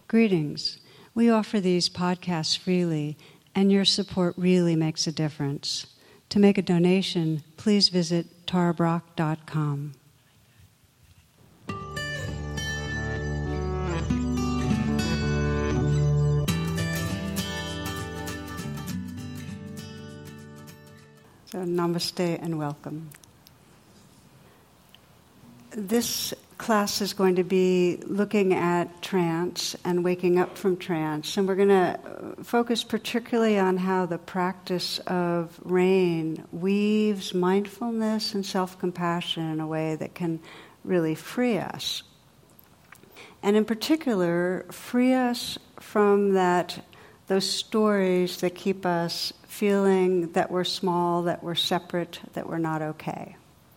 Greetings. We offer these podcasts freely, and your support really makes a difference. To make a donation, please visit tarabrach.com. So, namaste and welcome. This class is going to be looking at trance and waking up from trance, and we're going to focus particularly on how the practice of rain weaves mindfulness and self-compassion in a way that can really free us. And in particular, free us from those stories that keep us feeling that we're small, that we're separate, that we're not okay.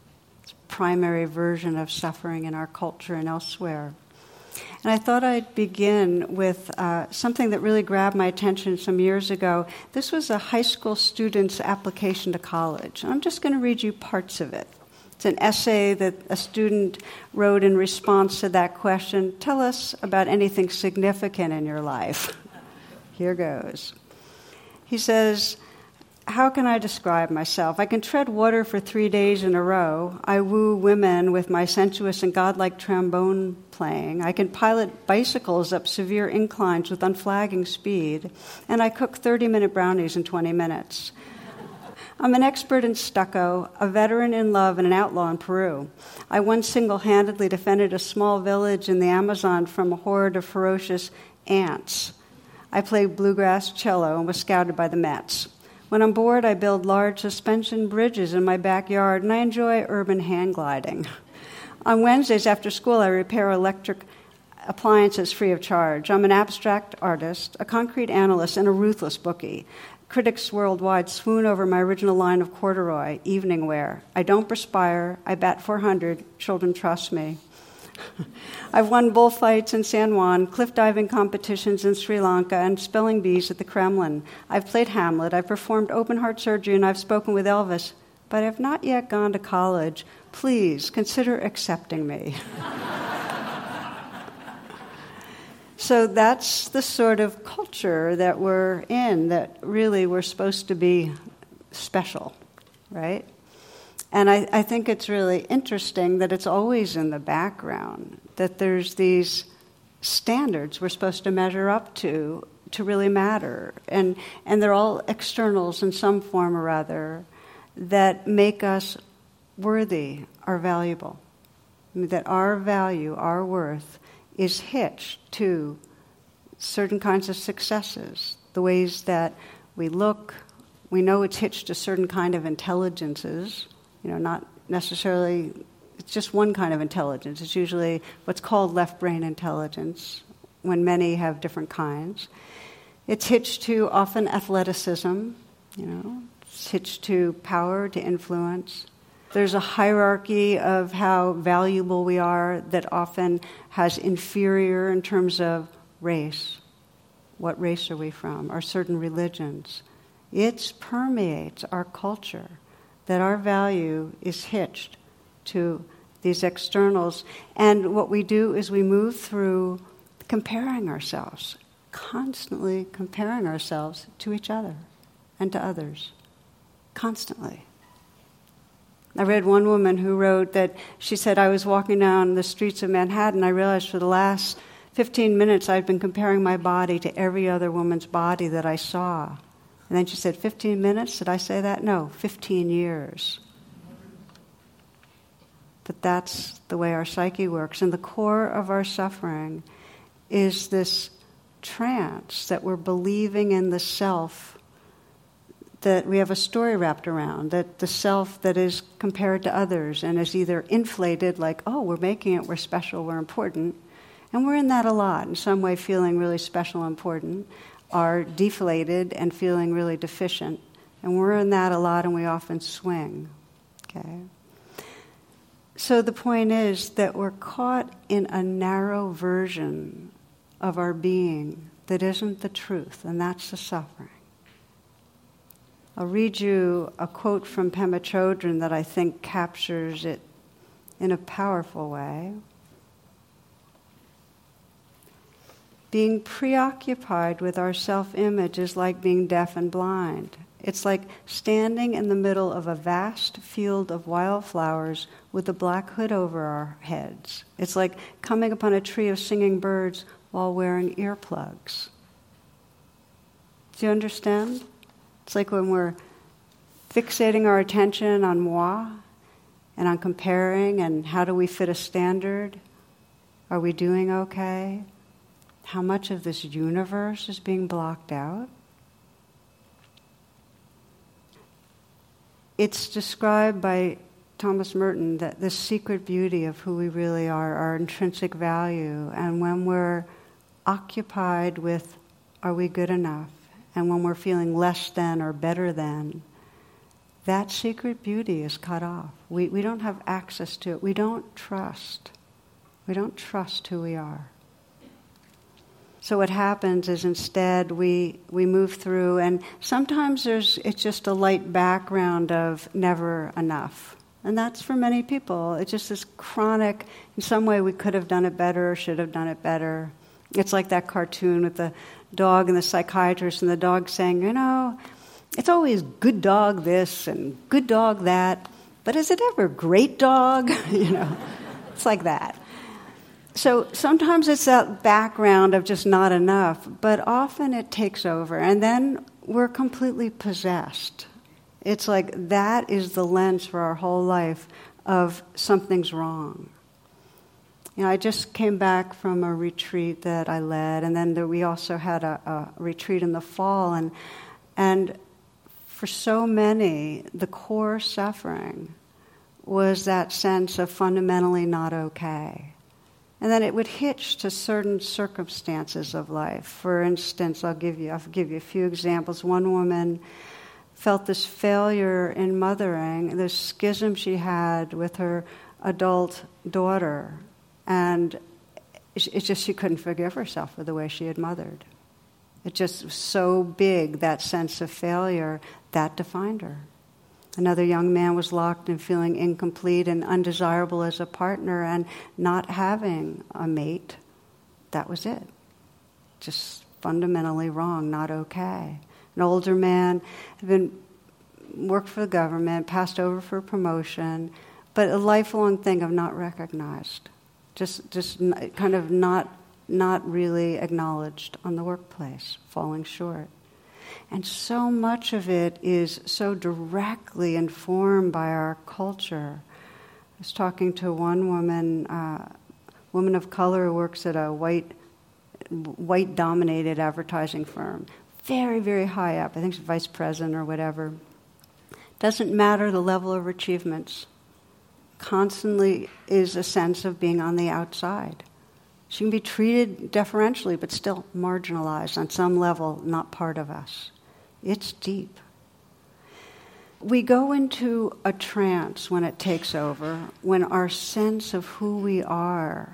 Primary version of suffering in our culture and elsewhere. And I thought I'd begin with something that really grabbed my attention some years ago. This was a high school student's application to college. I'm just going to read you parts of it. It's an essay that a student wrote in response to that question. Tell us about anything significant in your life. Here goes. He says, how can I describe myself? I can tread water for 3 days in a row. I woo women with my sensuous and godlike trombone playing. I can pilot bicycles up severe inclines with unflagging speed. And I cook 30-minute brownies in 20 minutes. I'm an expert in stucco, a veteran in love, and an outlaw in Peru. I once single-handedly defended a small village in the Amazon from a horde of ferocious ants. I played bluegrass cello and was scouted by the Mets. When I'm bored, I build large suspension bridges in my backyard, and I enjoy urban hang gliding. On Wednesdays after school, I repair electric appliances free of charge. I'm an abstract artist, a concrete analyst, and a ruthless bookie. Critics worldwide swoon over my original line of corduroy, evening wear. I don't perspire. I bat 400. Children trust me. I've won bullfights in San Juan, cliff diving competitions in Sri Lanka, and spelling bees at the Kremlin. I've played Hamlet, I've performed open-heart surgery, and I've spoken with Elvis, but I've not yet gone to college. Please consider accepting me. So that's the sort of culture that we're in, that really we're supposed to be special, right? And I think it's really interesting that it's always in the background, that there's these standards we're supposed to measure up to really matter. And they're all externals in some form or other that make us worthy or valuable. I mean, that our value, our worth, is hitched to certain kinds of successes, the ways that we look. We know it's hitched to certain kind of intelligences. Not necessarily, it's just one kind of intelligence. It's usually what's called left brain intelligence, when many have different kinds. It's hitched to often athleticism, it's hitched to power, to influence. There's a hierarchy of how valuable we are that often has inferior in terms of race. What race are we from? Or certain religions. It permeates our culture. That our value is hitched to these externals. And what we do is we move through comparing ourselves, constantly comparing ourselves to each other and to others, constantly. I read one woman who wrote that she said, I was walking down the streets of Manhattan, I realized for the last 15 minutes I'd been comparing my body to every other woman's body that I saw. And then she said, 15 minutes? Did I say that? No, 15 years. But that's the way our psyche works. And the core of our suffering is this trance that we're believing in the self, that we have a story wrapped around, that the self that is compared to others and is either inflated, like, oh, we're making it, we're special, we're important. And we're in that a lot, in some way feeling really special and important, are deflated and feeling really deficient. And we're in that a lot, and we often swing. Okay? So the point is that we're caught in a narrow version of our being that isn't the truth, and that's the suffering. I'll read you a quote from Pema Chodron that I think captures it in a powerful way. being preoccupied with our self-image is like being deaf and blind. It's like standing in the middle of a vast field of wildflowers with a black hood over our heads. It's like coming upon a tree of singing birds while wearing earplugs. Do you understand? It's like when we're fixating our attention on moi and on comparing and how do we fit a standard? Are we doing okay? How much of this universe is being blocked out? It's described by Thomas Merton that the secret beauty of who we really are, our intrinsic value, and when we're occupied with are we good enough, and when we're feeling less than or better than, that secret beauty is cut off. We don't have access to it. We don't trust. We don't trust who we are. So what happens is instead we move through, and sometimes it's just a light background of never enough. And that's for many people. It's just this chronic, in some way we could have done it better or should have done it better. It's like that cartoon with the dog and the psychiatrist and the dog saying, it's always good dog this and good dog that, but is it ever great dog? It's like that. So sometimes it's that background of just not enough, but often it takes over, and then we're completely possessed. It's like that is the lens for our whole life of something's wrong. I just came back from a retreat that I led, and then we also had a retreat in the fall, and for so many, the core suffering was that sense of fundamentally not okay. And then it would hitch to certain circumstances of life. For instance, I'll give you a few examples. One woman felt this failure in mothering, this schism she had with her adult daughter, and it's just she couldn't forgive herself for the way she had mothered. It just was so big, that sense of failure, that defined her. Another young man was locked in feeling incomplete and undesirable as a partner and not having a mate. That was it. Just fundamentally wrong, not okay. An older man had worked for the government, passed over for promotion, but a lifelong thing of not recognized. Just kind of not really acknowledged on the workplace, falling short. And so much of it is so directly informed by our culture. I was talking to one woman of color who works at a white-dominated advertising firm. Very, very high up. I think she's vice president or whatever. Doesn't matter the level of achievements. Constantly is a sense of being on the outside. She can be treated deferentially, but still marginalized on some level, not part of us. It's deep. We go into a trance when it takes over, when our sense of who we are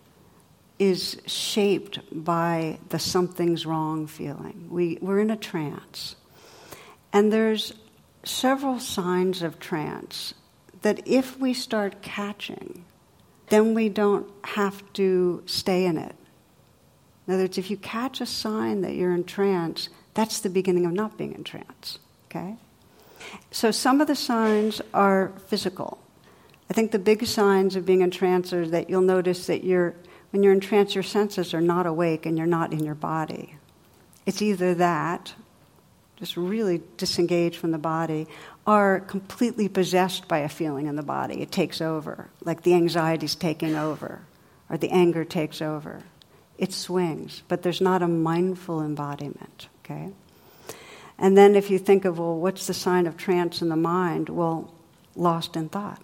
is shaped by the something's wrong feeling. We're in a trance. And there's several signs of trance that if we start catching, then we don't have to stay in it. In other words, if you catch a sign that you're in trance, that's the beginning of not being in trance, okay? So some of the signs are physical. I think the big signs of being in trance are that you'll notice that when you're in trance, your senses are not awake and you're not in your body. It's either that, just really disengaged from the body, or completely possessed by a feeling in the body. It takes over, like the anxiety's taking over, or the anger takes over. It swings, but there's not a mindful embodiment, okay? And then if you think of, well, what's the sign of trance in the mind? Well, lost in thought.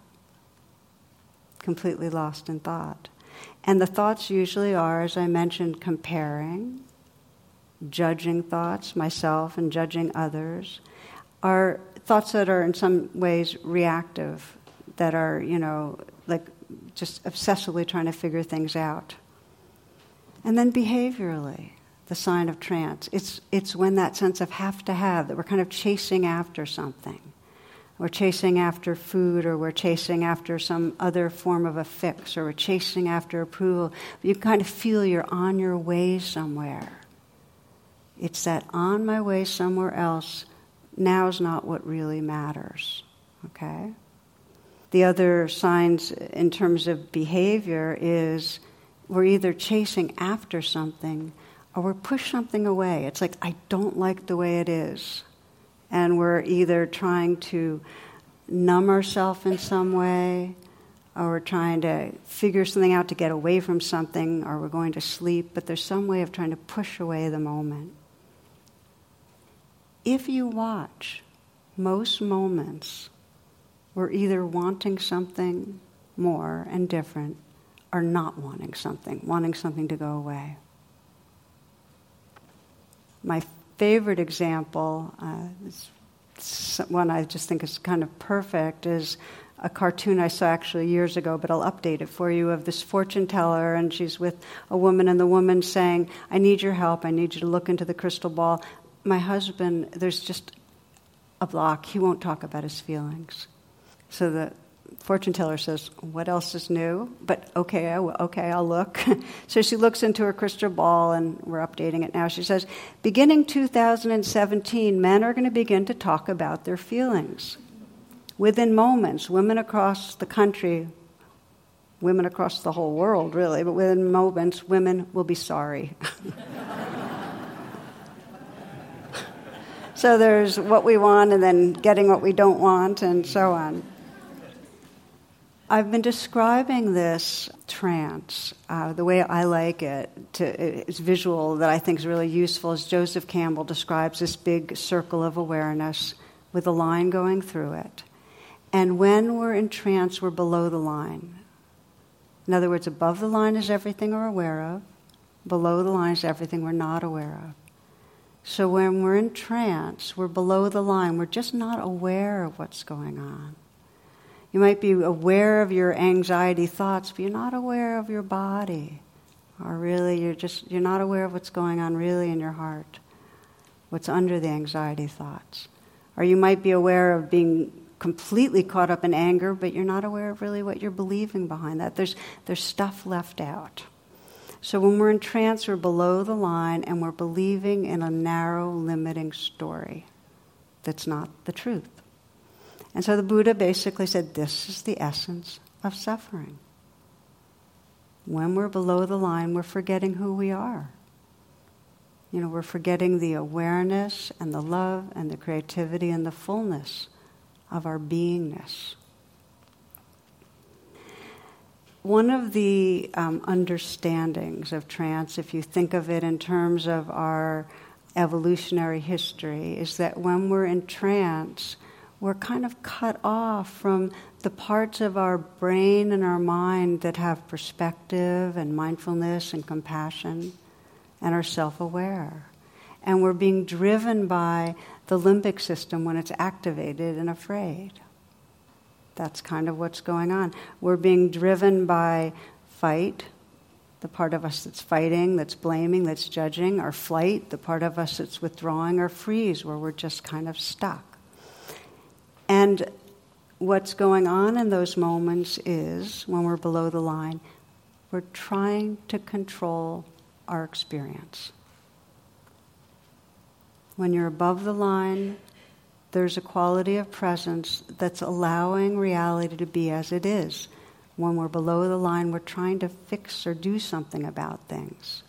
Completely lost in thought. And the thoughts usually are, as I mentioned, comparing, judging thoughts, myself and judging others, are thoughts that are in some ways reactive, that are, like just obsessively trying to figure things out. And then behaviorally, the sign of trance. It's when that sense of have to have, that we're kind of chasing after something. we're chasing after food, or we're chasing after some other form of a fix, or we're chasing after approval. You kind of feel you're on your way somewhere. It's that on my way somewhere else, now's not what really matters, okay? The other signs in terms of behavior is we're either chasing after something or we're push something away. It's like, I don't like the way it is. And we're either trying to numb ourselves in some way, or we're trying to figure something out to get away from something, or we're going to sleep, but there's some way of trying to push away the moment. If you watch, most moments we're either wanting something more and different, or not wanting something to go away. My favorite example, one I just think is kind of perfect, is a cartoon I saw actually years ago, but I'll update it for you, of this fortune teller, and she's with a woman, and the woman's saying, I need your help, I need you to look into the crystal ball. My husband, there's just a block, he won't talk about his feelings. So the fortune teller says, what else is new? But okay, I'll look. So she looks into her crystal ball, and we're updating it now. She says, beginning 2017, men are going to begin to talk about their feelings. Within moments, women across the country, women across the whole world, really, but within moments, women will be sorry. So there's what we want and then getting what we don't want and so on. I've been describing this trance, the way I like it, it's visual that I think is really useful, as Joseph Campbell describes this big circle of awareness with a line going through it. And when we're in trance, we're below the line. In other words, above the line is everything we're aware of. Below the line is everything we're not aware of. So when we're in trance, we're below the line. We're just not aware of what's going on. You might be aware of your anxiety thoughts, but you're not aware of your body. Or really, you're not aware of what's going on really in your heart, what's under the anxiety thoughts. Or you might be aware of being completely caught up in anger, but you're not aware of really what you're believing behind that. There's stuff left out. So when we're in trance, we're below the line, and we're believing in a narrow, limiting story that's not the truth. And so the Buddha basically said, this is the essence of suffering. When we're below the line, we're forgetting who we are. We're forgetting the awareness and the love and the creativity and the fullness of our beingness. One of the understandings of trance, if you think of it in terms of our evolutionary history, is that when we're in trance, we're kind of cut off from the parts of our brain and our mind that have perspective and mindfulness and compassion and are self-aware. And we're being driven by the limbic system when it's activated and afraid. That's kind of what's going on. We're being driven by fight, the part of us that's fighting, that's blaming, that's judging, or flight, the part of us that's withdrawing, or freeze, where we're just kind of stuck. And what's going on in those moments is, when we're below the line, we're trying to control our experience. When you're above the line, there's a quality of presence that's allowing reality to be as it is. When we're below the line, we're trying to fix or do something about things.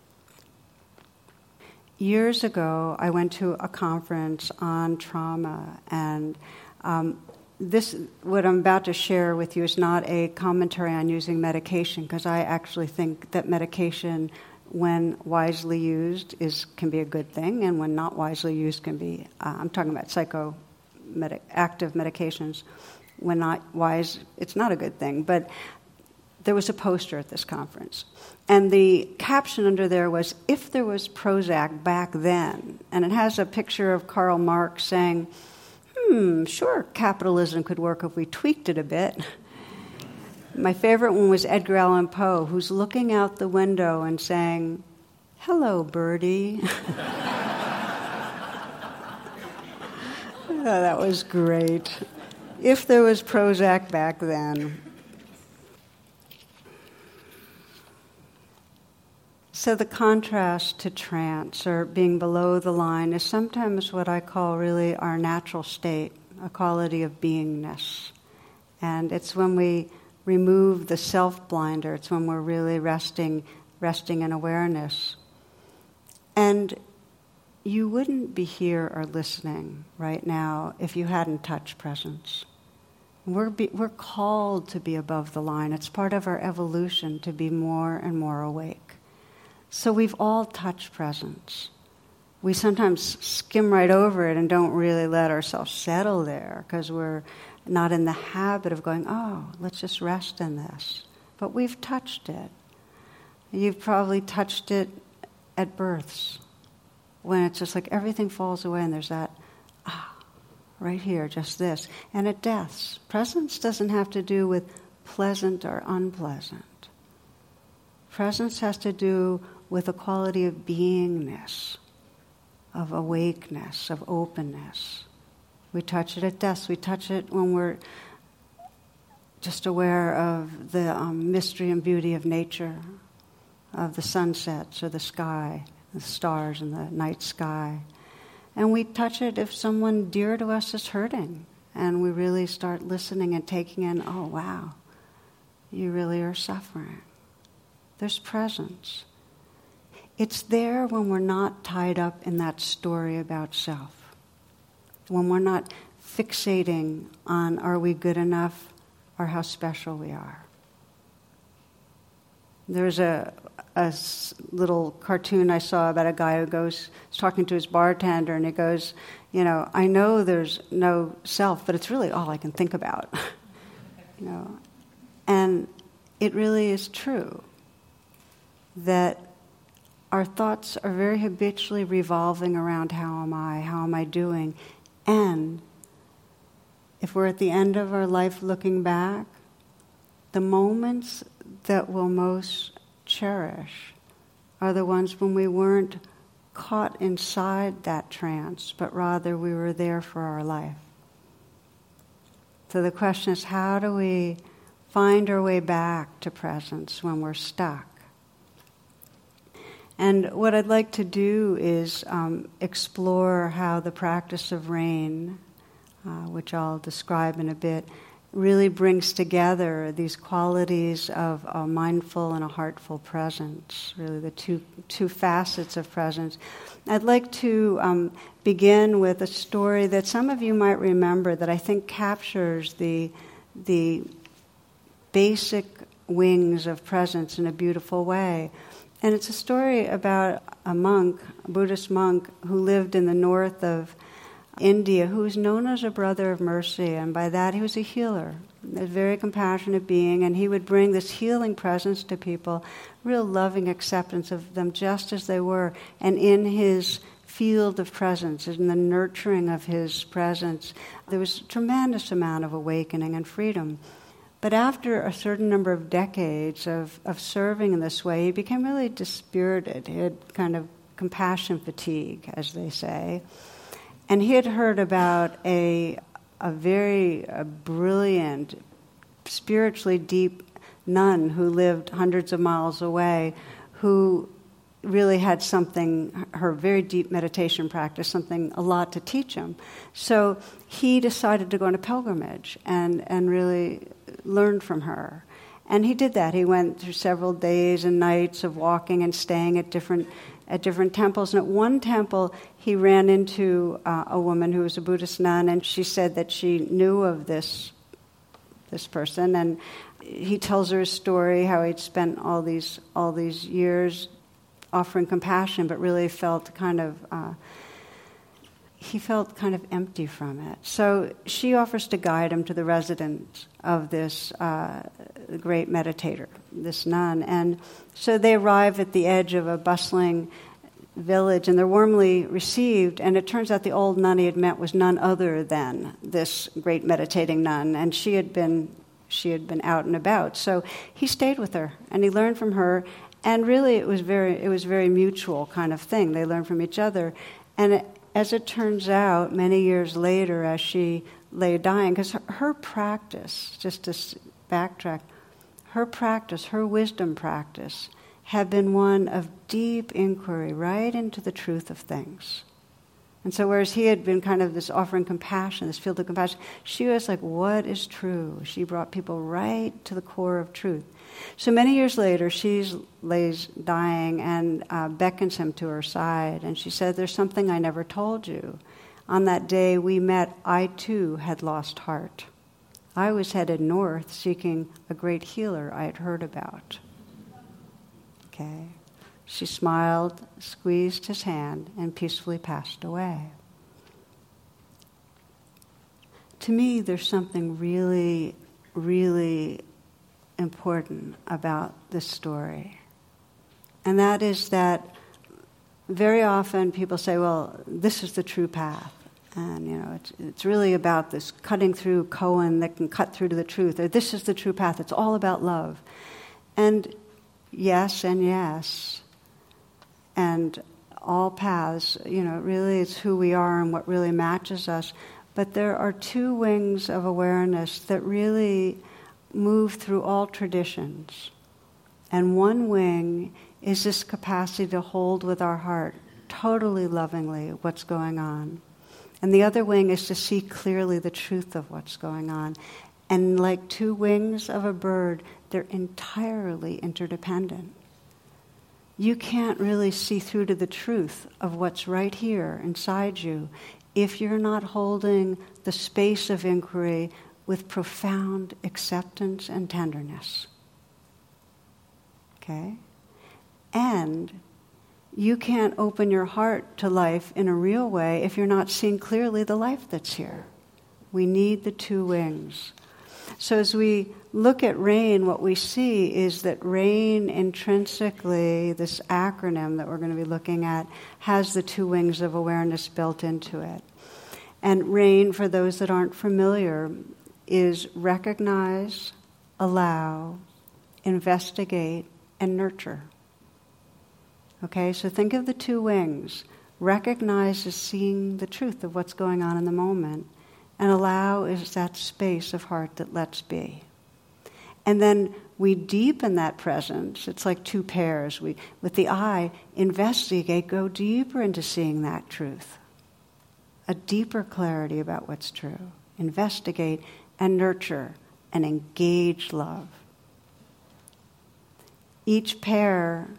Years ago, I went to a conference on trauma, and what I'm about to share with you is not a commentary on using medication, because I actually think that medication, when wisely used, can be a good thing, and when not wisely used can be, I'm talking about active medications, when not wise, it's not a good thing. But there was a poster at this conference, and the caption under there was, if there was Prozac back then, and it has a picture of Karl Marx saying, sure, capitalism could work if we tweaked it a bit. My favorite one was Edgar Allan Poe, who's looking out the window and saying, hello, birdie. Oh, that was great. If there was Prozac back then. So the contrast to trance, or being below the line, is sometimes what I call really our natural state, a quality of beingness. And it's when we remove the self-blinder, it's when we're really resting in awareness. And you wouldn't be here or listening right now if you hadn't touched presence. We're called to be above the line. It's part of our evolution to be more and more awake. So we've all touched presence. We sometimes skim right over it and don't really let ourselves settle there because we're not in the habit of going, oh, let's just rest in this. But we've touched it. You've probably touched it at births, when it's just like everything falls away and there's that, right here, just this. And at deaths, presence doesn't have to do with pleasant or unpleasant. Presence has to do with a quality of beingness, of awakeness, of openness. We touch it at deaths. We touch it when we're just aware of the mystery and beauty of nature, of the sunsets or the sky, the stars in the night sky. And we touch it if someone dear to us is hurting, and we really start listening and taking in, oh, wow, you really are suffering. There's presence. It's there when we're not tied up in that story about self, when we're not fixating on are we good enough or how special we are. There's a little cartoon I saw about a guy who is talking to his bartender, and he goes, I know there's no self, but it's really all I can think about. And it really is true that our thoughts are very habitually revolving around how am I doing? And if we're at the end of our life looking back, the moments that we'll most cherish are the ones when we weren't caught inside that trance, but rather we were there for our life. So the question is, how do we find our way back to presence when we're stuck? And what I'd like to do is explore how the practice of rain, which I'll describe in a bit, really brings together these qualities of a mindful and a heartful presence, really the two facets of presence. I'd like to begin with a story that some of you might remember that I think captures the basic wings of presence in a beautiful way. And it's a story about a monk, a Buddhist monk, who lived in the north of India, who was known as a brother of mercy, and by that he was a healer, a very compassionate being, and he would bring this healing presence to people, real loving acceptance of them just as they were, and in his field of presence, in the nurturing of his presence, there was a tremendous amount of awakening and freedom. But after a certain number of decades of serving in this way, he became really dispirited. He had kind of compassion fatigue, as they say. And he had heard about a very brilliant, spiritually deep nun who lived hundreds of miles away, who really had something, her very deep meditation practice, a lot to teach him. So he decided to go on a pilgrimage and really learn from her. And he did that. He went through several days and nights of walking and staying at different temples. And at one temple, he ran into a woman who was a Buddhist nun, and she said that she knew of this person. And he tells her a story, how he'd spent all these years offering compassion, but really felt kind of empty from it. So she offers to guide him to the residence of this great meditator, this nun. And so they arrive at the edge of a bustling village, and they're warmly received. And it turns out the old nun he had met was none other than this great meditating nun, and she had been out and about. So he stayed with her, and he learned from her. And really, it was very mutual kind of thing. They learned from each other, and as it turns out, many years later, as she lay dying, because her practice, just to backtrack, her wisdom practice, had been one of deep inquiry right into the truth of things. And so whereas he had been kind of this offering compassion, this field of compassion, she was like, what is true? She brought people right to the core of truth. So many years later, she lays dying and beckons him to her side. And she said, there's something I never told you. On that day we met, I too had lost heart. I was headed north seeking a great healer I had heard about. Okay. She smiled, squeezed his hand, and peacefully passed away. To me, there's something really, really important about this story. And that is that very often people say, well, this is the true path. And, it's really about this cutting through koan that can cut through to the truth. Or this is the true path. It's all about love. And yes and yes. And all paths, really it's who we are and what really matches us. But there are two wings of awareness that really move through all traditions. And one wing is this capacity to hold with our heart, totally lovingly, what's going on. And the other wing is to see clearly the truth of what's going on. And like two wings of a bird, they're entirely interdependent. You can't really see through to the truth of what's right here inside you if you're not holding the space of inquiry with profound acceptance and tenderness. Okay? And you can't open your heart to life in a real way if you're not seeing clearly the life that's here. We need the two wings. So as we look at RAIN, what we see is that RAIN intrinsically, this acronym that we're going to be looking at, has the two wings of awareness built into it. And RAIN, for those that aren't familiar, is recognize, allow, investigate, and nurture. Okay, so think of the two wings. Recognize is seeing the truth of what's going on in the moment. And allow is that space of heart that lets be. And then we deepen that presence. It's like two pairs. We, with the eye, investigate, go deeper into seeing that truth. A deeper clarity about what's true. Investigate and nurture and engage love. Each pair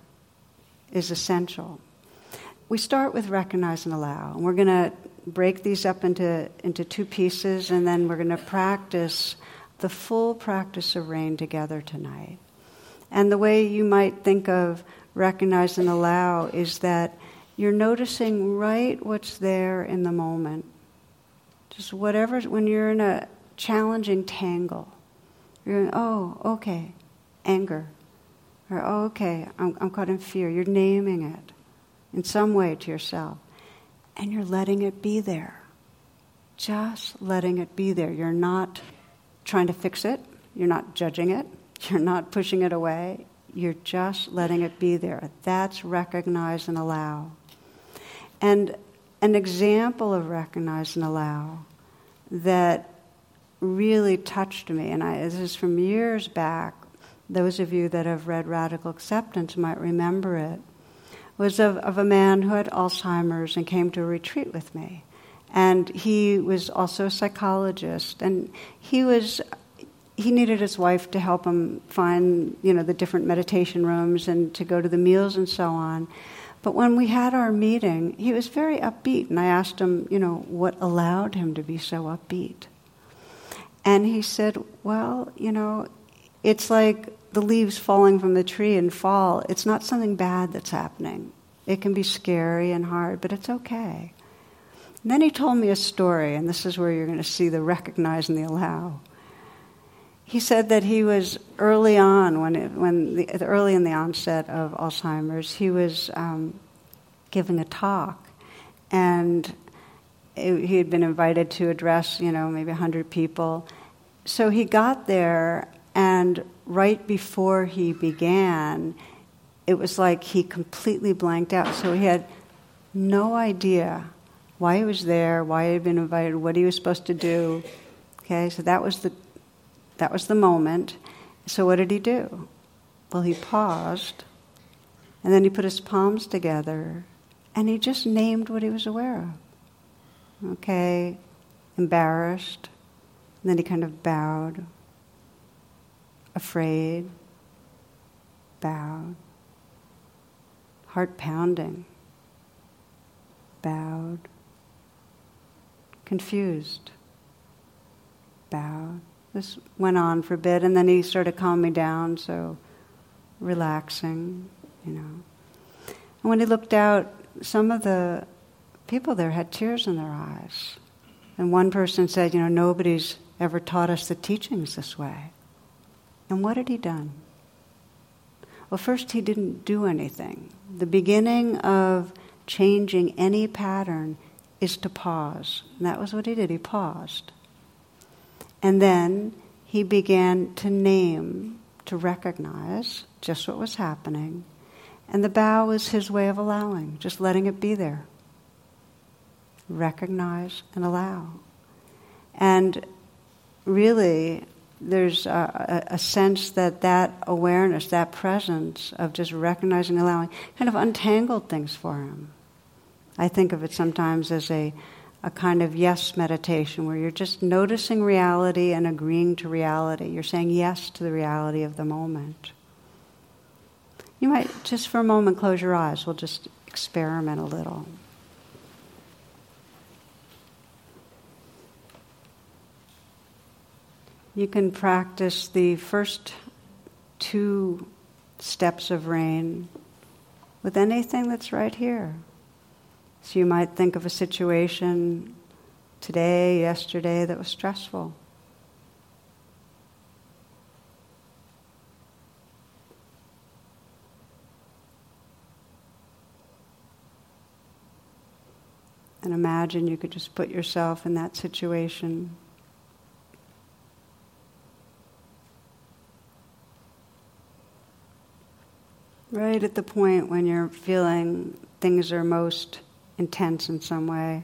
is essential. We start with recognize and allow. And we're going to break these up into two pieces, and then we're going to practice the full practice of RAIN together tonight. And the way you might think of recognize and allow is that you're noticing right what's there in the moment. Just whatever, when you're in a challenging tangle, you're going, oh, okay, anger. Or, oh, okay, I'm caught in fear. You're naming it in some way to yourself. And you're letting it be there. Just letting it be there. You're not trying to fix it. You're not judging it. You're not pushing it away. You're just letting it be there. That's recognize and allow. And an example of recognize and allow that really touched me, and this is from years back, those of you that have read Radical Acceptance might remember it, was of a man who had Alzheimer's and came to a retreat with me. And he was also a psychologist, and he needed his wife to help him find, the different meditation rooms and to go to the meals and so on. But when we had our meeting, he was very upbeat, and I asked him, what allowed him to be so upbeat. And he said, well, it's like the leaves falling from the tree in fall. It's not something bad that's happening. It can be scary and hard, but it's okay. And then he told me a story, and this is where you're going to see the recognize and the allow. He said that he was early on, early in the onset of Alzheimer's, he was giving a talk, and he had been invited to address, maybe 100 people. So he got there, and right before he began, it was like he completely blanked out. So he had no idea why he was there, why he had been invited, what he was supposed to do. Okay, so that was the moment. So what did he do? Well, he paused, and then he put his palms together, and he just named what he was aware of. Okay, embarrassed, and then he kind of bowed, afraid, bowed, heart pounding, bowed, confused, bowed. This went on for a bit, and then he started calming down, so relaxing, And when he looked out, some of the people there had tears in their eyes. And one person said, nobody's ever taught us the teachings this way. And what had he done? Well, first, he didn't do anything. The beginning of changing any pattern is to pause. And that was what he did. He paused. And then he began to name, to recognize just what was happening. And the bow was his way of allowing, just letting it be there. Recognize and allow. And really, there's a sense that awareness, that presence of just recognizing and allowing kind of untangled things for him. I think of it sometimes as a kind of yes meditation where you're just noticing reality and agreeing to reality. You're saying yes to the reality of the moment. You might just for a moment close your eyes. We'll just experiment a little. You can practice the first 2 steps of rain with anything that's right here. So you might think of a situation today, yesterday that was stressful. And imagine you could just put yourself in that situation. Right at the point when you're feeling things are most intense in some way.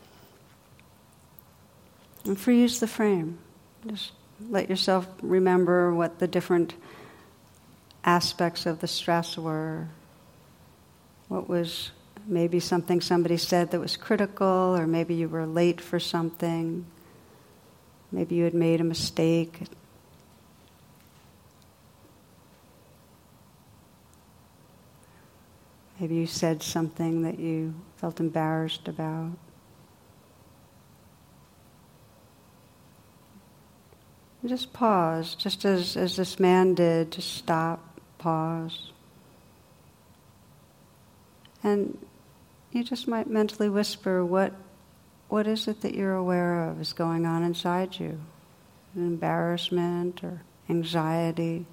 And freeze the frame. Just let yourself remember what the different aspects of the stress were. What was maybe something somebody said that was critical, or maybe you were late for something. Maybe you had made a mistake. Maybe you said something that you felt embarrassed about. Just pause, just as this man did, just stop, pause. And you just might mentally whisper, what is it that you're aware of is going on inside you? An embarrassment or anxiety?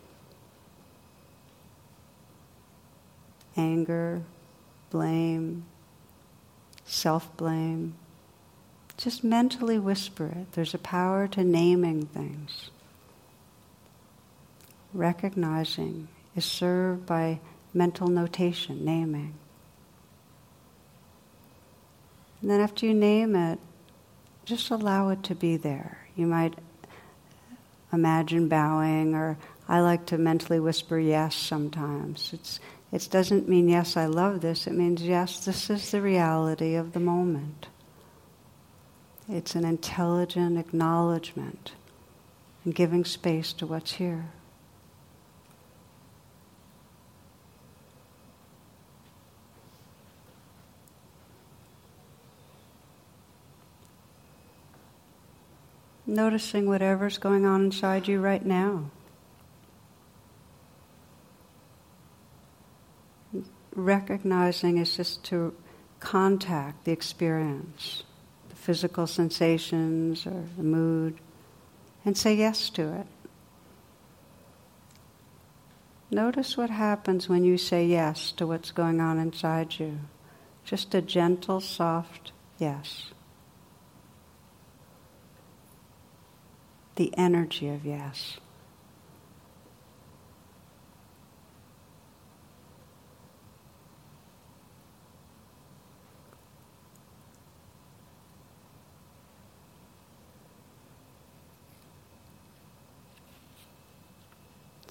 Anger, blame, self-blame. Just mentally whisper it. There's a power to naming things. Recognizing is served by mental notation, naming. And then after you name it, just allow it to be there. You might imagine bowing, or I like to mentally whisper yes sometimes. It doesn't mean, yes, I love this. It means, yes, this is the reality of the moment. It's an intelligent acknowledgement and giving space to what's here. Noticing whatever's going on inside you right now. Recognizing is just to contact the experience, the physical sensations or the mood, and say yes to it. Notice what happens when you say yes to what's going on inside you. Just a gentle, soft yes. The energy of yes.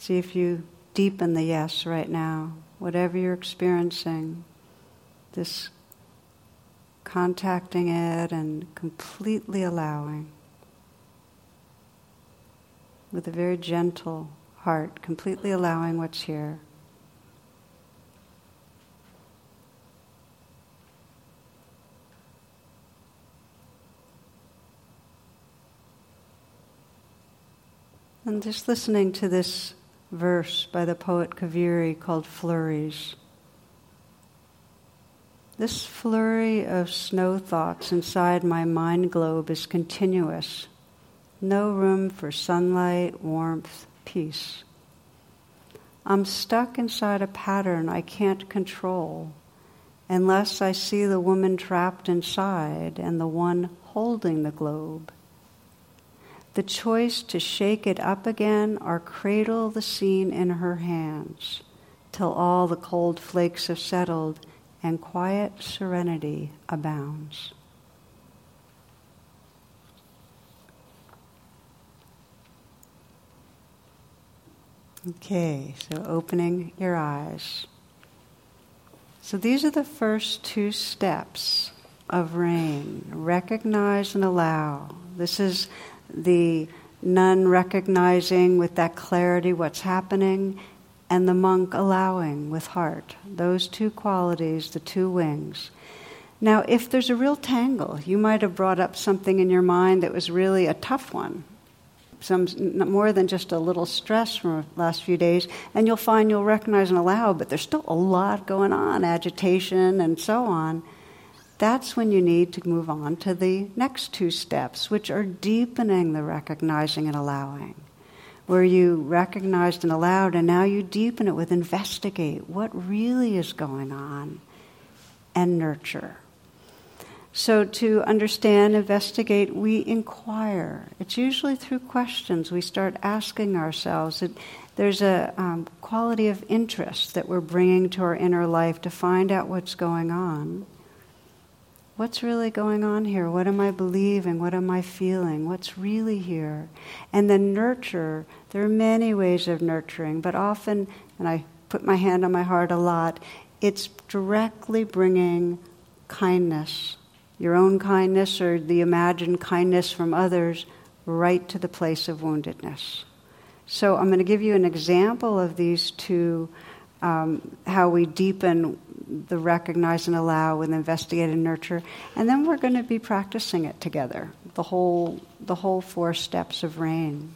See if you deepen the yes right now. Whatever you're experiencing, this contacting it and completely allowing. With a very gentle heart, completely allowing what's here. And just listening to this verse by the poet Kaviri called Flurries. This flurry of snow thoughts inside my mind globe is continuous. No room for sunlight, warmth, peace. I'm stuck inside a pattern I can't control unless I see the woman trapped inside and the one holding the globe. The choice to shake it up again or cradle the scene in her hands till all the cold flakes have settled and quiet serenity abounds. Okay, so opening your eyes. So these are the first two steps of rain. Recognize and allow. This is the nun recognizing with that clarity what's happening, and the monk allowing with heart. Those two qualities, the two wings. Now, if there's a real tangle, you might have brought up something in your mind that was really a tough one. Some more than just a little stress from the last few days, and you'll find you'll recognize and allow, but there's still a lot going on, agitation and so on. That's when you need to move on to the next two steps, which are deepening the recognizing and allowing, where you recognized and allowed, and now you deepen it with investigate what really is going on and nurture. So to understand, investigate, we inquire. It's usually through questions. We start asking ourselves. There's a quality of interest that we're bringing to our inner life to find out what's going on. What's really going on here? What am I believing? What am I feeling? What's really here? And then nurture. There are many ways of nurturing, but often, and I put my hand on my heart a lot, it's directly bringing kindness, your own kindness or the imagined kindness from others, right to the place of woundedness. So I'm going to give you an example of these two, how we deepen the recognize and allow with investigate and nurture, and then we're going to be practicing it together, the whole 4 steps of rain.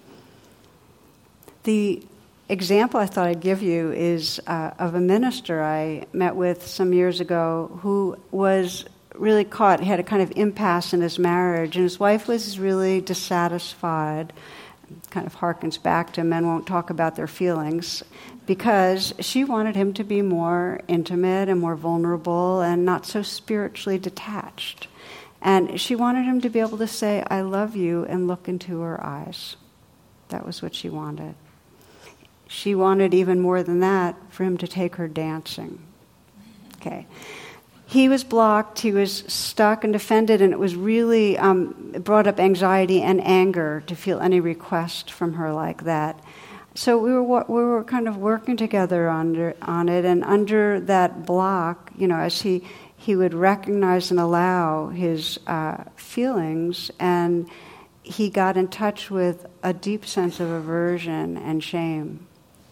The example I thought I'd give you is of a minister I met with some years ago who was really caught, had a kind of impasse in his marriage, and his wife was really dissatisfied. Kind of harkens back to men won't talk about their feelings, because she wanted him to be more intimate and more vulnerable and not so spiritually detached. And she wanted him to be able to say, I love you, and look into her eyes. That was what she wanted. She wanted even more than that, for him to take her dancing. Okay. He was blocked, he was stuck and defended, and it was really it brought up anxiety and anger to feel any request from her like that. So we were kind of working together on it, and under that block, as he would recognize and allow his feelings, and he got in touch with a deep sense of aversion and shame.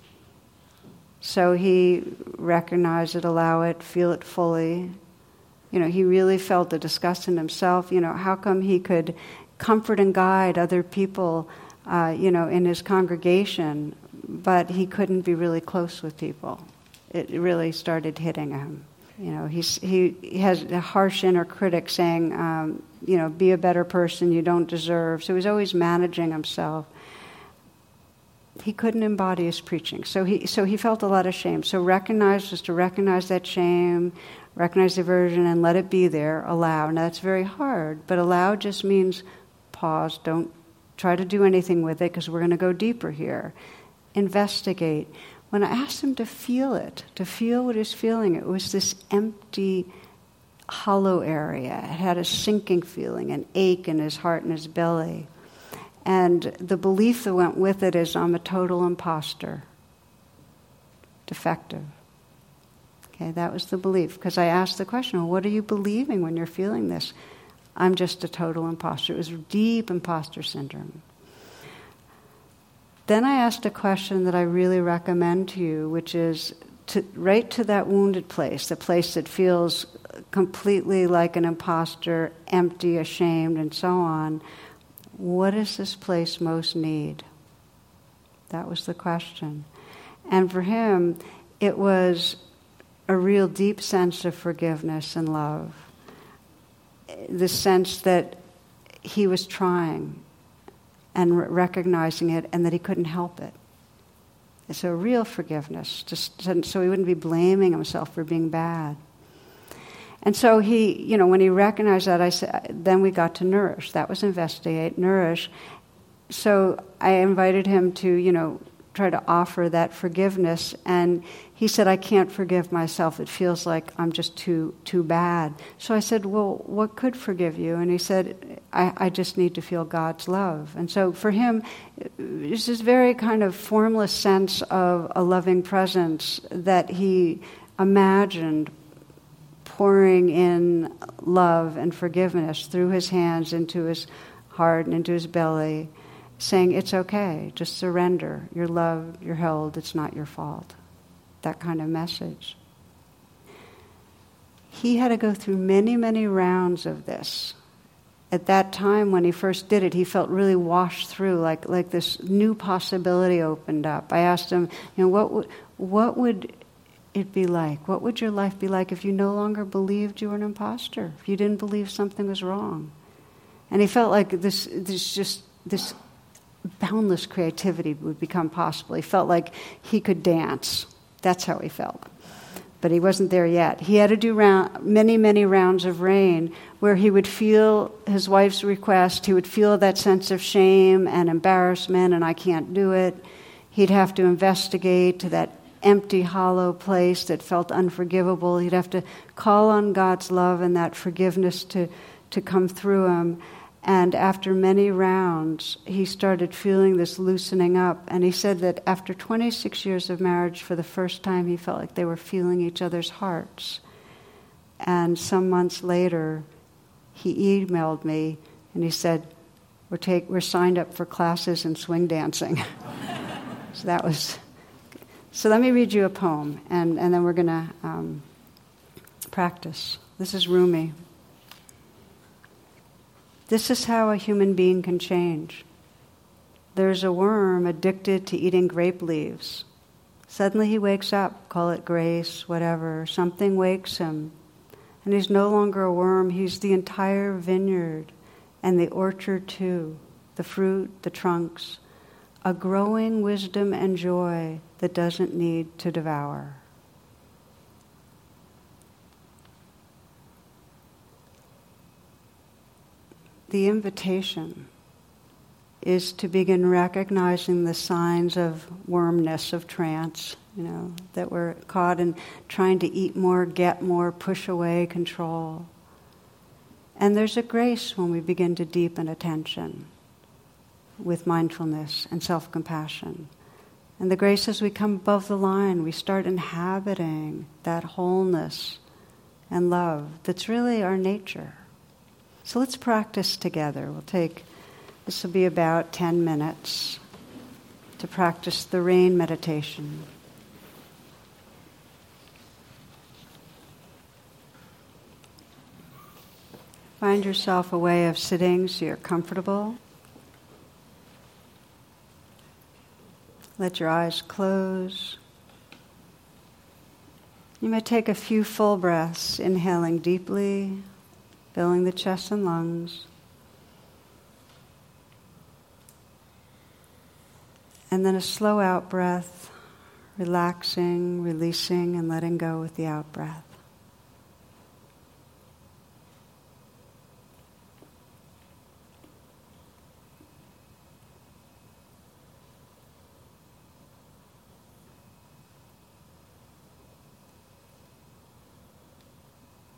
So he recognized it, allow it, feel it fully. He really felt the disgust in himself. How come he could comfort and guide other people, in his congregation, but he couldn't be really close with people? It really started hitting him. He has a harsh inner critic saying, be a better person, you don't deserve. So he's always managing himself. He couldn't embody his preaching. So he felt a lot of shame. So recognize was to recognize that shame, recognize the aversion, and let it be there, allow. Now that's very hard, but allow just means pause, don't try to do anything with it, because we're going to go deeper here. Investigate. When I asked him to feel it, to feel what he's feeling, it was this empty, hollow area. It had a sinking feeling, an ache in his heart and his belly. And the belief that went with it is, I'm a total imposter, defective. Okay, that was the belief. Because I asked the question, well, what are you believing when you're feeling this? I'm just a total imposter. It was deep imposter syndrome. Then I asked a question that I really recommend to you, which is right to that wounded place, the place that feels completely like an imposter, empty, ashamed, and so on. What does this place most need? That was the question. And for him, it was a real deep sense of forgiveness and love. The sense that he was trying and recognizing it, and that he couldn't help it. So real forgiveness, just so he wouldn't be blaming himself for being bad. And so he, when he recognized that, I said, then we got to nourish. That was investigate, nourish. So I invited him to, try to offer that forgiveness. And he said, I can't forgive myself. It feels like I'm just too bad. So I said, well, what could forgive you? And he said, I just need to feel God's love. And so for him, it's this very kind of formless sense of a loving presence that he imagined pouring in love and forgiveness through his hands into his heart and into his belly, saying, it's okay, just surrender. You're loved, you're held, it's not your fault. That kind of message. He had to go through many, many rounds of this. At that time, when he first did it, he felt really washed through, like this new possibility opened up. I asked him, what would it be like? What would your life be like if you no longer believed you were an imposter? If you didn't believe something was wrong? And he felt like this boundless creativity would become possible. He felt like he could dance. That's how he felt. But he wasn't there yet. He had to do many, many rounds of rain where he would feel his wife's request. He would feel that sense of shame and embarrassment, and I can't do it. He'd have to investigate to that empty, hollow place that felt unforgivable. He'd have to call on God's love and that forgiveness to come through him. And after many rounds, he started feeling this loosening up. And he said that after 26 years of marriage, for the first time, he felt like they were feeling each other's hearts. And some months later, he emailed me and he said, we're signed up for classes in swing dancing. So let me read you a poem, and then we're going to practice. This is Rumi. This is how a human being can change. There's a worm addicted to eating grape leaves. Suddenly he wakes up, call it grace, whatever. Something wakes him. And he's no longer a worm, he's the entire vineyard and the orchard too, the fruit, the trunks, a growing wisdom and joy that doesn't need to devour. The invitation is to begin recognizing the signs of wormness, of trance, that we're caught in trying to eat more, get more, push away, control. And there's a grace when we begin to deepen attention with mindfulness and self-compassion. And the grace as we come above the line, we start inhabiting that wholeness and love that's really our nature. So let's practice together. This will be about 10 minutes to practice the rain meditation. Find yourself a way of sitting so you're comfortable. Let your eyes close. You may take a few full breaths, inhaling deeply, filling the chest and lungs. And then a slow out breath, relaxing, releasing, and letting go with the out breath.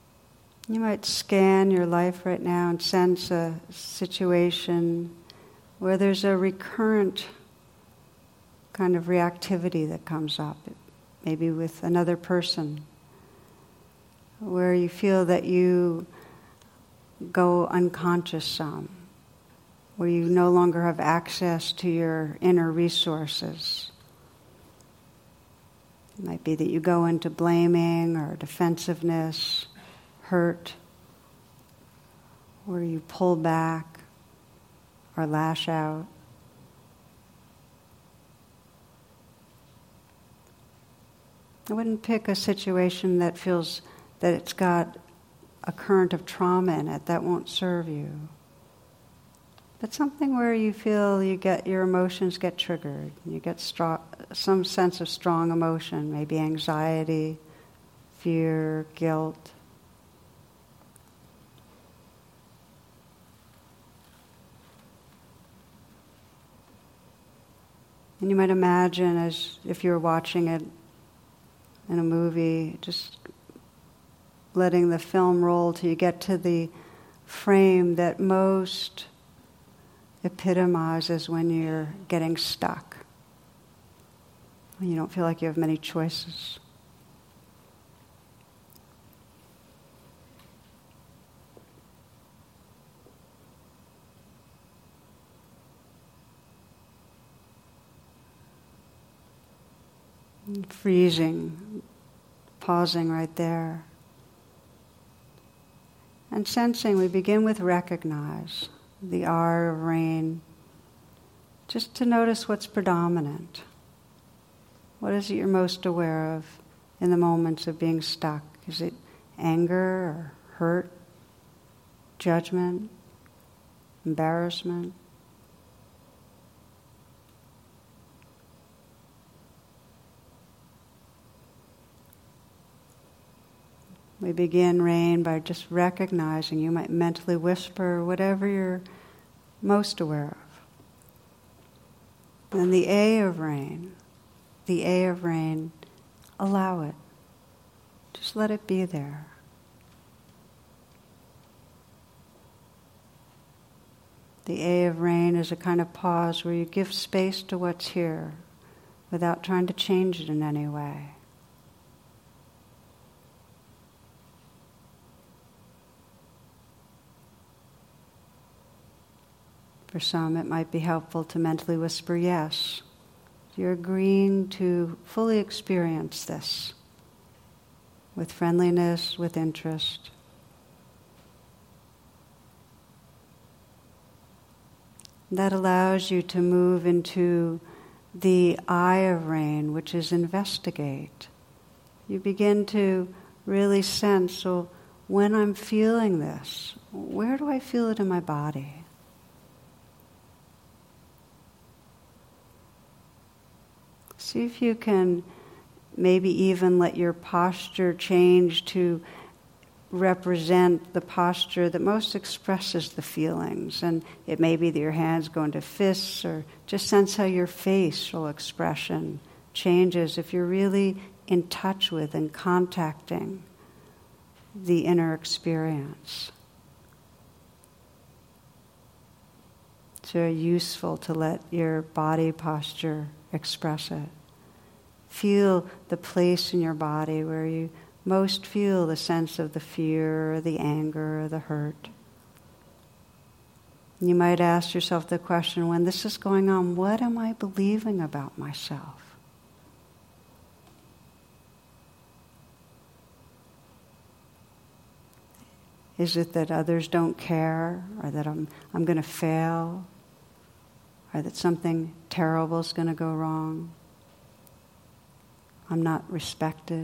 You might scan your life right now and sense a situation where there's a recurrent kind of reactivity that comes up, maybe with another person, where you feel that you go unconscious some, where you no longer have access to your inner resources. It might be that you go into blaming or defensiveness, hurt, where you pull back or lash out. I wouldn't pick a situation that feels that it's got a current of trauma in it. That won't serve you. But something where you feel your emotions get triggered. You get some sense of strong emotion, maybe anxiety, fear, guilt. And you might imagine, as if you were watching it in a movie, just letting the film roll till you get to the frame that most epitomizes when you're getting stuck, when you don't feel like you have many choices. Freezing, pausing right there. And sensing, we begin with recognize, the R of rain, just to notice what's predominant. What is it you're most aware of in the moments of being stuck? Is it anger or hurt, judgment, embarrassment? We begin rain by just recognizing. You might mentally whisper whatever you're most aware of. And the A of rain, allow it. Just let it be there. The A of rain is a kind of pause where you give space to what's here without trying to change it in any way. For some, it might be helpful to mentally whisper yes. You're agreeing to fully experience this with friendliness, with interest. That allows you to move into the I of rain, which is investigate. You begin to really sense, so when I'm feeling this, where do I feel it in my body? See if you can maybe even let your posture change to represent the posture that most expresses the feelings. And it may be that your hands go into fists, or just sense how your facial expression changes if you're really in touch with and contacting the inner experience. It's very useful to let your body posture express it. Feel the place in your body where you most feel the sense of the fear, or the anger, or the hurt. You might ask yourself the question, when this is going on, what am I believing about myself? Is it that others don't care, or that I'm going to fail, or that something terrible is going to go wrong? I'm not respected.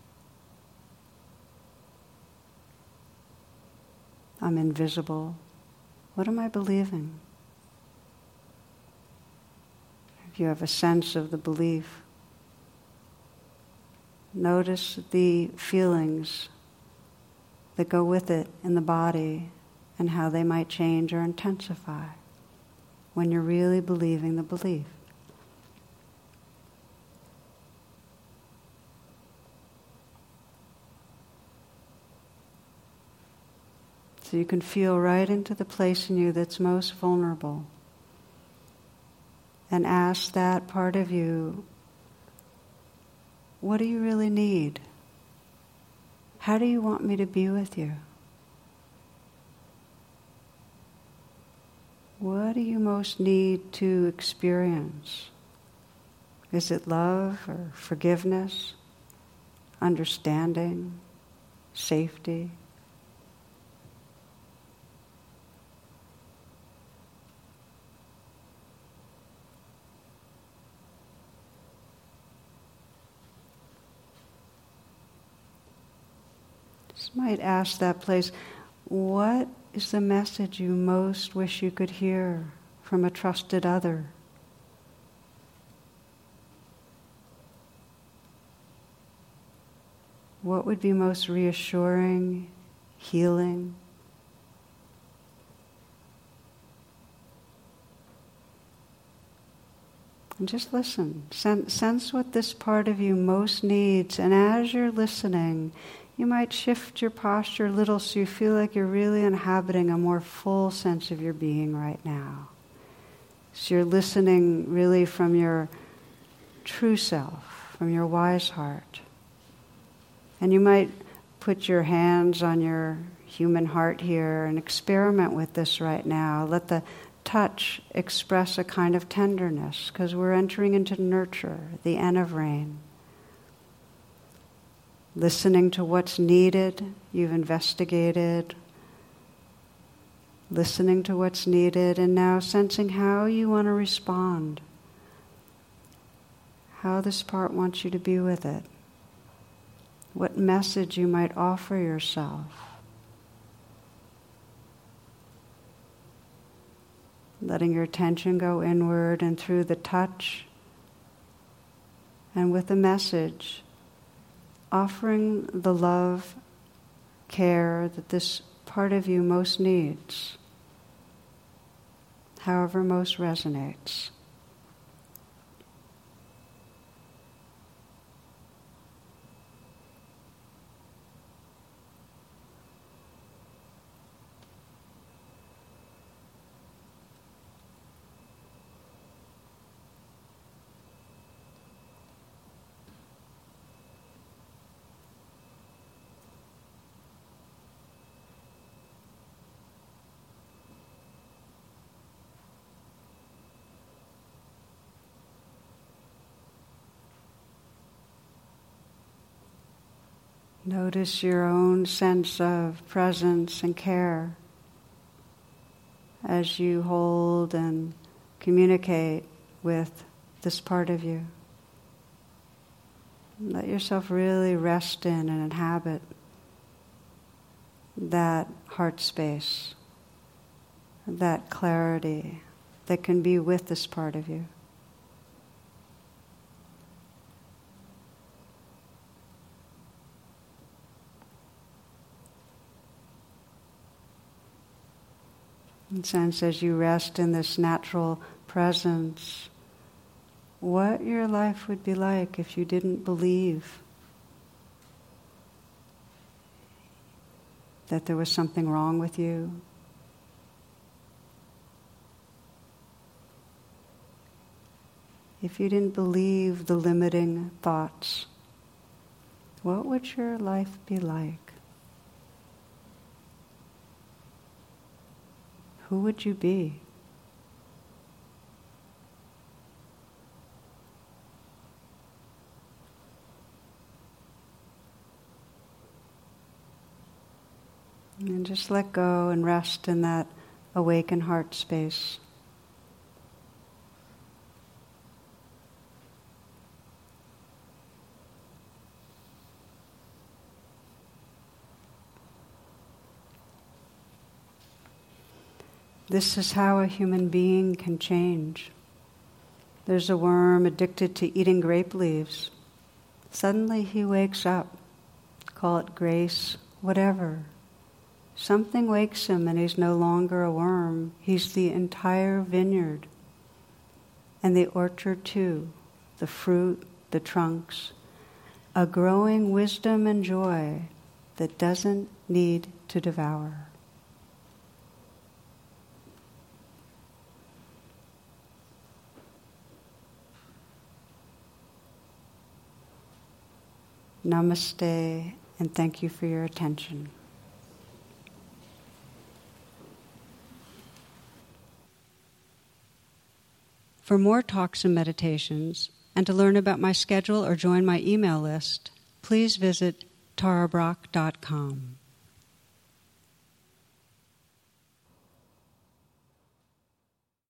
I'm invisible. What am I believing? If you have a sense of the belief, notice the feelings that go with it in the body and how they might change or intensify when you're really believing the belief. So you can feel right into the place in you that's most vulnerable. and ask that part of you, what do you really need? How do you want me to be with you? What do you most need to experience? Is it love or forgiveness, understanding, safety? Just might ask that place, what is the message you most wish you could hear from a trusted other? What would be most reassuring, healing? And just listen. Sense what this part of you most needs. And as you're listening, you might shift your posture a little so you feel like you're really inhabiting a more full sense of your being right now. So you're listening really from your true self, from your wise heart. And you might put your hands on your human heart here and experiment with this right now. Let the touch express a kind of tenderness, because we're entering into nurture, the N of rain. Listening to what's needed, you've investigated. Listening to what's needed, and now sensing how you want to respond. How this part wants you to be with it. What message you might offer yourself. Letting your attention go inward and through the touch, and with the message, offering the love, care that this part of you most needs, however most resonates. Notice your own sense of presence and care as you hold and communicate with this part of you. Let yourself really rest in and inhabit that heart space, that clarity that can be with this part of you. And sense as you rest in this natural presence, what your life would be like if you didn't believe that there was something wrong with you. If you didn't believe the limiting thoughts, what would your life be like? Who would you be? And just let go and rest in that awakened heart space. This is how a human being can change. There's a worm addicted to eating grape leaves. Suddenly he wakes up. Call it grace, whatever. Something wakes him and he's no longer a worm. He's the entire vineyard. And the orchard too. The fruit, the trunks. A growing wisdom and joy that doesn't need to devour. Namaste, and thank you for your attention. For more talks and meditations, and to learn about my schedule or join my email list, please visit tarabrach.com.